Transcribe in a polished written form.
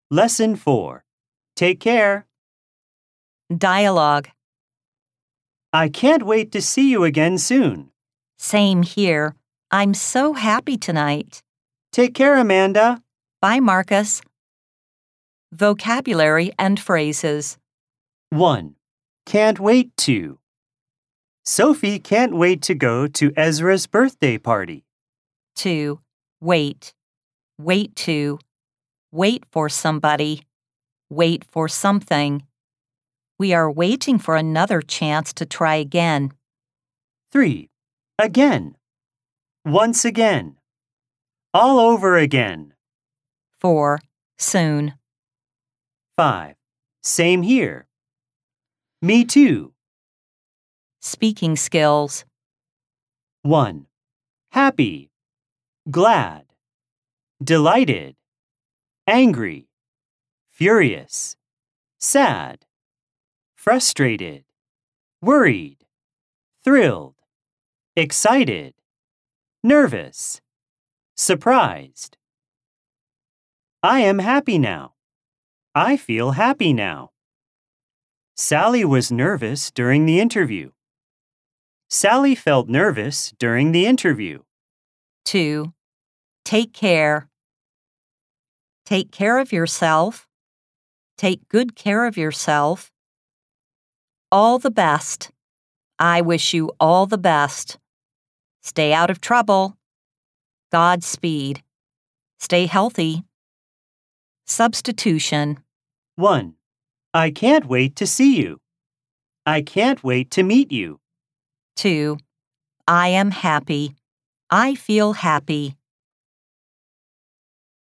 Lesson 4. Take care. Dialogue. I can't wait to see you again soon. Same here. I'm so happy tonight. Take care, Amanda. Bye, Marcus. Vocabulary and phrases. 1. Can't wait to. Sophie can't wait to go to Ezra's birthday party. 2. Wait. Wait to. Wait for somebody. Wait for something. We are waiting for another chance to try again. 3. Again. Once again. All over again. 4. Soon. 5. Same here. Me too. Speaking skills. 1. Happy. Glad. Delighted. Angry. Furious. Sad. Frustrated. Worried. Thrilled. Excited. Nervous. Surprised. I am happy now. I feel happy now. Sally was nervous during the interview. Sally felt nervous during the interview. 2. Take care. Take care of yourself. Take good care of yourself. All the best. I wish you all the best. Stay out of trouble. Godspeed. Stay healthy. Substitution. 1. I can't wait to see you. I can't wait to meet you. 2. I am happy. I feel happy.